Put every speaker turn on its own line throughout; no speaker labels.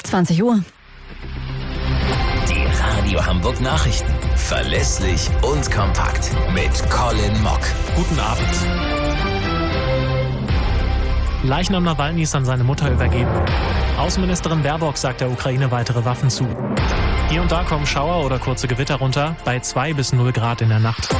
20 Uhr.
Die Radio Hamburg Nachrichten. Verlässlich und kompakt. Mit Colin Mock.
Guten Abend. Leichnam Nawalnys an seine Mutter übergeben. Außenministerin Baerbock sagt der Ukraine weitere Waffen zu. Hier und da kommen Schauer oder kurze Gewitter runter, bei 2 bis 0 Grad in der Nacht.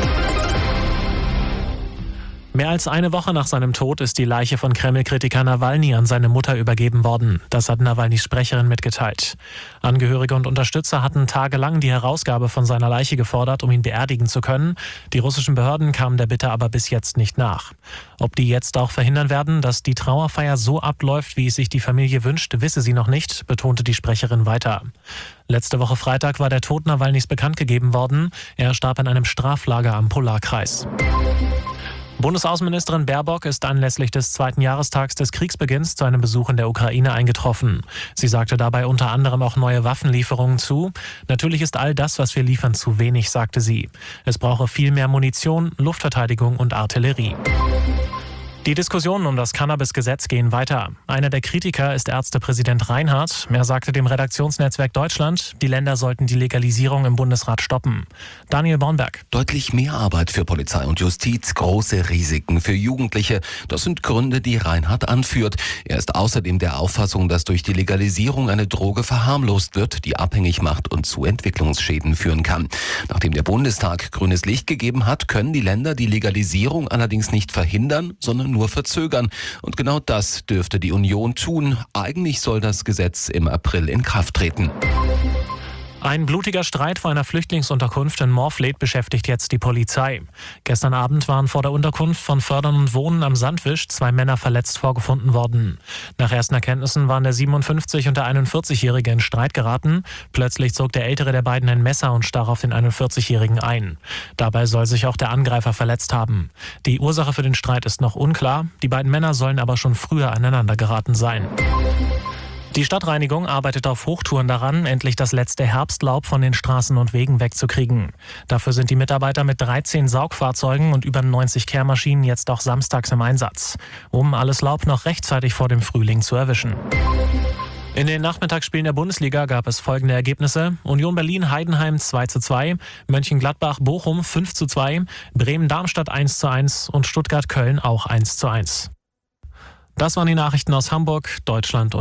Mehr als eine Woche nach seinem Tod ist die Leiche von Kreml-Kritiker Nawalny an seine Mutter übergeben worden. Das hat Nawalnys Sprecherin mitgeteilt. Angehörige und Unterstützer hatten tagelang die Herausgabe von seiner Leiche gefordert, um ihn beerdigen zu können. Die russischen Behörden kamen der Bitte aber bis jetzt nicht nach. Ob die jetzt auch verhindern werden, dass die Trauerfeier so abläuft, wie es sich die Familie wünscht, wisse sie noch nicht, betonte die Sprecherin weiter. Letzte Woche Freitag war der Tod Nawalnys bekannt gegeben worden. Er starb in einem Straflager am Polarkreis. Bundesaußenministerin Baerbock ist anlässlich des 2. Jahrestags des Kriegsbeginns zu einem Besuch in der Ukraine eingetroffen. Sie sagte dabei unter anderem auch neue Waffenlieferungen zu. Natürlich ist all das, was wir liefern, zu wenig, sagte sie. Es brauche viel mehr Munition, Luftverteidigung und Artillerie. Die Diskussionen um das Cannabis-Gesetz gehen weiter. Einer der Kritiker ist Ärztepräsident Reinhardt. Er sagte dem Redaktionsnetzwerk Deutschland, die Länder sollten die Legalisierung im Bundesrat stoppen. Daniel Bornberg.
Deutlich mehr Arbeit für Polizei und Justiz, große Risiken für Jugendliche. Das sind Gründe, die Reinhardt anführt. Er ist außerdem der Auffassung, dass durch die Legalisierung eine Droge verharmlost wird, die abhängig macht und zu Entwicklungsschäden führen kann. Nachdem der Bundestag grünes Licht gegeben hat, können die Länder die Legalisierung allerdings nicht verhindern, sondern nur verzögern. Und genau das dürfte die Union tun. Eigentlich soll das Gesetz im April in Kraft treten.
Ein blutiger Streit vor einer Flüchtlingsunterkunft in Morfleet beschäftigt jetzt die Polizei. Gestern Abend waren vor der Unterkunft von Fördern und Wohnen am Sandwisch 2 Männer verletzt vorgefunden worden. Nach ersten Erkenntnissen waren der 57- und der 41-Jährige in Streit geraten. Plötzlich zog der ältere der beiden ein Messer und stach auf den 41-Jährigen ein. Dabei soll sich auch der Angreifer verletzt haben. Die Ursache für den Streit ist noch unklar. Die beiden Männer sollen aber schon früher aneinander geraten sein. Die Stadtreinigung arbeitet auf Hochtouren daran, endlich das letzte Herbstlaub von den Straßen und Wegen wegzukriegen. Dafür sind die Mitarbeiter mit 13 Saugfahrzeugen und über 90 Kehrmaschinen jetzt auch samstags im Einsatz, um alles Laub noch rechtzeitig vor dem Frühling zu erwischen. In den Nachmittagsspielen der Bundesliga gab es folgende Ergebnisse: Union Berlin-Heidenheim 2:2, Mönchengladbach-Bochum 5:2, Bremen-Darmstadt 1:1 und Stuttgart-Köln auch 1:1. Das waren die Nachrichten aus Hamburg, Deutschland und